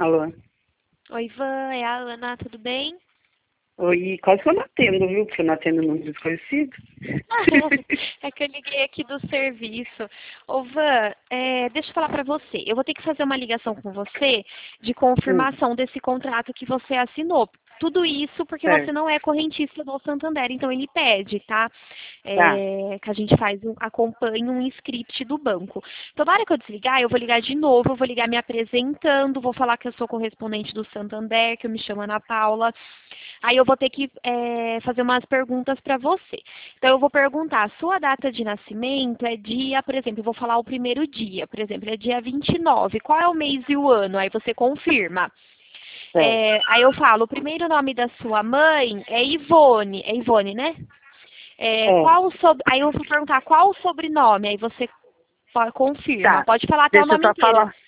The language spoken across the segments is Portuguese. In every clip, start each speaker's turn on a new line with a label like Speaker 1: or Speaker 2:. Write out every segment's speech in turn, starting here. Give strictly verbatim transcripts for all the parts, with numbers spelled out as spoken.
Speaker 1: Alô?
Speaker 2: Oi, Ivan, é a Ana, tudo bem?
Speaker 1: Oi, quase que eu não atendo, viu? Porque eu não atendo número desconhecido.
Speaker 2: É que eu liguei aqui do serviço. Ô, Van, é, deixa eu falar pra você. Eu vou ter que fazer uma ligação com você de
Speaker 1: Hum,
Speaker 2: confirmação desse contrato que você assinou. Tudo isso porque você
Speaker 1: certo.
Speaker 2: não é correntista do Santander, então ele pede, tá?
Speaker 1: Tá.
Speaker 2: É, que a gente faz, um, acompanhe um script do banco. Então, na hora que eu desligar, eu vou ligar de novo, eu vou ligar me apresentando, vou falar que eu sou correspondente do Santander, que eu me chamo Ana Paula. Aí eu vou ter que é, fazer umas perguntas para você. Então eu vou perguntar, a sua data de nascimento é dia, por exemplo, eu vou falar o primeiro dia, por exemplo, é dia vinte e nove. Qual é o mês e o ano? Aí você confirma.
Speaker 1: Certo.
Speaker 2: É, aí eu falo, o primeiro nome da sua mãe é Ivone. É Ivone, né? É,
Speaker 1: É.
Speaker 2: qual o sob... Aí eu vou perguntar qual o sobrenome, aí você po- confirma.
Speaker 1: Tá.
Speaker 2: Pode falar até o
Speaker 1: Deixa eu
Speaker 2: nome
Speaker 1: só
Speaker 2: inteiro.
Speaker 1: falar.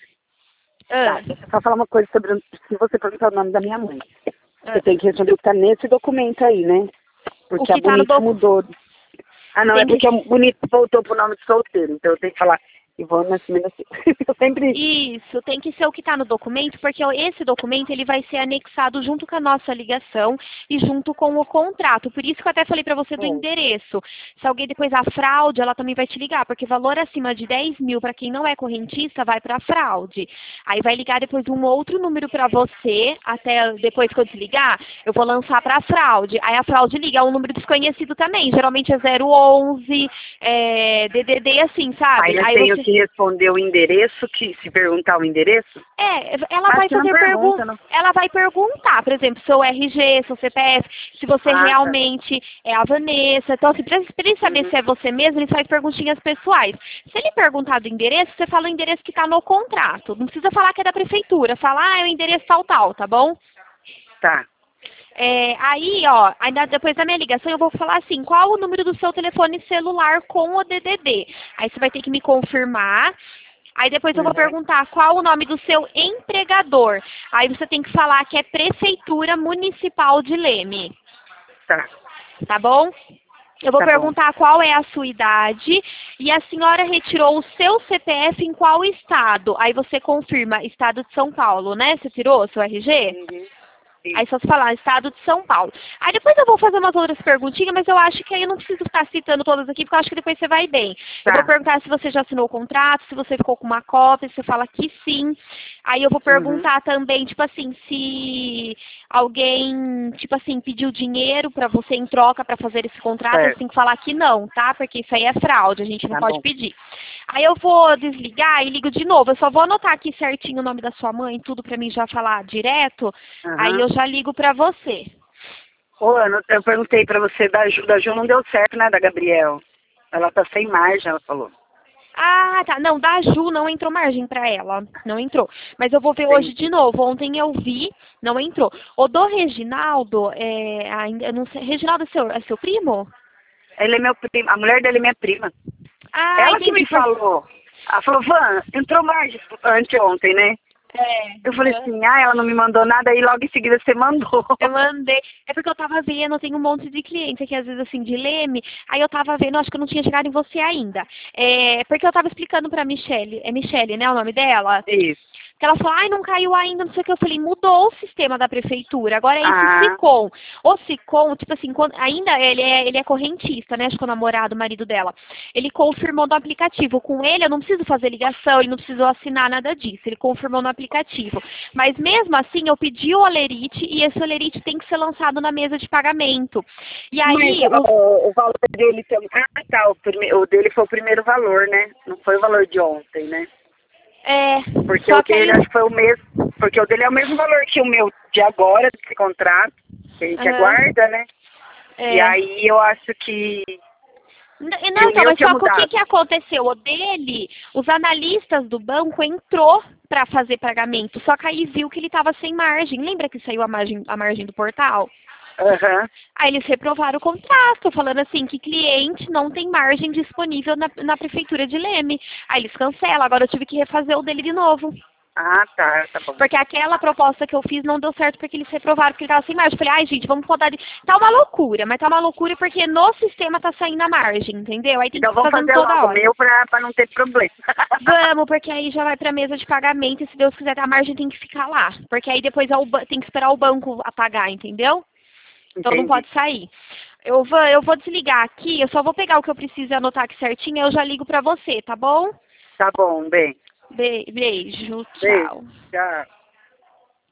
Speaker 1: Tá,
Speaker 2: Ah,
Speaker 1: deixa eu só falar uma coisa sobre o- se você perguntar o nome da minha mãe. Você
Speaker 2: ah.
Speaker 1: tem que responder o que tá nesse documento aí, né?
Speaker 2: O
Speaker 1: Porque a
Speaker 2: que está no
Speaker 1: Bonito
Speaker 2: documento.
Speaker 1: mudou. Ah, não, é
Speaker 2: Tem que
Speaker 1: porque a Bonito voltou pro nome de solteiro. Então eu tenho que falar Ivone Nascimento. Eu sempre.
Speaker 2: Isso, tem que ser o que está no documento, porque esse documento ele vai ser anexado junto com a nossa ligação e junto com o contrato. Por isso que eu até falei para você do
Speaker 1: Hum,
Speaker 2: endereço. Se alguém depois a fraude, ela também vai te ligar, porque valor acima de dez mil para quem não é correntista vai para a fraude. Aí vai ligar depois um outro número para você, até depois que eu desligar, eu vou lançar para a fraude. Aí a fraude liga, é um número desconhecido também, geralmente é zero onze, é, D D D assim,
Speaker 1: Aí
Speaker 2: sabe?
Speaker 1: eu
Speaker 2: Aí
Speaker 1: tenho
Speaker 2: você
Speaker 1: que responder o endereço, que se perguntar o endereço.
Speaker 2: É, ela
Speaker 1: Acho
Speaker 2: vai
Speaker 1: que não
Speaker 2: fazer perguntas,
Speaker 1: pergunta, não.
Speaker 2: ela vai perguntar, por exemplo, seu R G, seu C P F, se você
Speaker 1: Ah, tá.
Speaker 2: realmente é a Vanessa. Então, assim, para ele saber
Speaker 1: Uhum.
Speaker 2: se é você mesmo, ele faz perguntinhas pessoais. Se ele perguntar do endereço, você fala o endereço que está no contrato. Não precisa falar que é da prefeitura, fala, ah, é o endereço tal, tal, tá bom?
Speaker 1: Tá.
Speaker 2: É, aí, ó, ainda depois da minha ligação eu vou falar assim, qual o número do seu telefone celular com o D D D? Aí você vai ter que me confirmar. Aí depois eu vou
Speaker 1: Uhum.
Speaker 2: perguntar qual o nome do seu empregador. Aí você tem que falar que é Prefeitura Municipal de Leme,
Speaker 1: Tá.
Speaker 2: tá bom? Eu vou
Speaker 1: Tá bom.
Speaker 2: perguntar qual é a sua idade e a senhora retirou o seu C P F em qual estado? Aí você confirma, estado de São Paulo, né? Você tirou o seu R G?
Speaker 1: Uhum.
Speaker 2: Aí
Speaker 1: Isso.
Speaker 2: só se falar estado de São Paulo. Aí depois eu vou fazer umas outras perguntinhas, mas eu acho que aí eu não preciso ficar citando todas aqui, porque eu acho que depois você vai bem. Eu vou
Speaker 1: Tá.
Speaker 2: perguntar se você já assinou o contrato, se você ficou com uma cópia, se você fala que sim. Aí eu vou
Speaker 1: Uhum.
Speaker 2: perguntar também, tipo assim, se alguém, tipo assim, pediu dinheiro pra você em troca pra fazer esse contrato, aí você
Speaker 1: Certo.
Speaker 2: tem que falar que não, tá? Porque isso aí é fraude, a gente não
Speaker 1: Tá
Speaker 2: pode
Speaker 1: bom.
Speaker 2: pedir. Aí eu vou desligar e ligo de novo. Eu só vou anotar aqui certinho o nome da sua mãe, tudo pra mim já falar direto. Aí
Speaker 1: Aham.
Speaker 2: eu já ligo pra você.
Speaker 1: Ô, Ana, eu perguntei pra você da Ju, da Ju não deu certo, né, da Gabriel. Ela tá sem margem, ela falou.
Speaker 2: Ah, tá. Não, da Ju não entrou margem pra ela. Não entrou. Mas eu vou ver hoje de
Speaker 1: Entendi.
Speaker 2: novo. Ontem eu vi, não entrou. O do Reginaldo, é, ainda, eu não sei. Reginaldo é seu, é seu primo?
Speaker 1: Ele é meu primo, a mulher dele é minha prima.
Speaker 2: Ah,
Speaker 1: Ela que me
Speaker 2: entendi. Por...
Speaker 1: falou. Ela falou, Van, entrou margem anteontem, né? Eu falei
Speaker 2: É.
Speaker 1: assim, ah, ela não me mandou nada, aí logo em seguida você mandou.
Speaker 2: Eu mandei. É porque eu tava vendo, tem um monte de cliente aqui, às vezes assim, de Leme. Aí eu tava vendo, acho que eu não tinha chegado em você ainda. É, porque eu tava explicando pra Michelle, é Michelle, né, o nome dela?
Speaker 1: Isso.
Speaker 2: Que ela falou, ai, não caiu ainda, não sei o que. Eu falei, mudou o sistema da prefeitura. Agora é esse
Speaker 1: Ah,
Speaker 2: SICOM. O SICOM, tipo assim, quando- ainda ele é, ele é correntista, né? Acho que é o namorado, o marido dela. Ele confirmou no aplicativo. Com ele, eu não preciso fazer ligação, ele não precisou assinar nada disso. Ele confirmou no aplicativo. Mas mesmo assim, eu pedi o Olerite e esse Olerite tem que ser lançado na mesa de pagamento. E
Speaker 1: mas
Speaker 2: aí, os,
Speaker 1: o, o valor dele também. Ah, tá. O, prime... o dele foi o primeiro valor, né? Não foi o valor de ontem, né?
Speaker 2: é,
Speaker 1: Porque o
Speaker 2: só que aí
Speaker 1: dele
Speaker 2: os,
Speaker 1: acho que foi o mesmo. Porque o dele é o mesmo valor que o meu de agora, desse contrato, que a gente
Speaker 2: aham,
Speaker 1: aguarda, né? E
Speaker 2: é.
Speaker 1: aí eu acho que,
Speaker 2: N-
Speaker 1: que
Speaker 2: Não,
Speaker 1: o
Speaker 2: então,
Speaker 1: meu
Speaker 2: mas
Speaker 1: tinha
Speaker 2: só que o que, que
Speaker 1: mudado.
Speaker 2: aconteceu? O dele, os analistas do banco entrou para fazer pagamento, só que aí viu que ele estava sem margem. Lembra que saiu a margem, a margem do portal?
Speaker 1: Aham.
Speaker 2: Aí eles reprovaram o contrato, falando assim que cliente não tem margem disponível na, na prefeitura de Leme. Aí eles cancelam, agora eu tive que refazer o dele de novo.
Speaker 1: Ah, tá, tá bom.
Speaker 2: Porque aquela proposta que eu fiz não deu certo porque eles reprovaram, porque ele tava sem margem. Eu falei, ai, gente, vamos podar. De... Tá uma loucura, mas tá uma loucura porque no sistema tá saindo a margem, entendeu? Aí tem
Speaker 1: Então
Speaker 2: que
Speaker 1: vamos
Speaker 2: ficar fazendo
Speaker 1: fazer
Speaker 2: toda
Speaker 1: logo o
Speaker 2: hora.
Speaker 1: meu pra, pra não ter problema.
Speaker 2: Vamos, porque aí já vai pra mesa de pagamento e se Deus quiser a margem tem que ficar lá. Porque aí depois é o ba- tem que esperar o banco a pagar, entendeu? Então não
Speaker 1: Entendi.
Speaker 2: pode sair. Eu vou, eu vou desligar aqui, eu só vou pegar o que eu preciso e anotar aqui certinho, eu já ligo pra você, tá bom?
Speaker 1: Tá bom, bem.
Speaker 2: Be- beijo,
Speaker 1: Beijo.
Speaker 2: tchau.
Speaker 1: Tchau.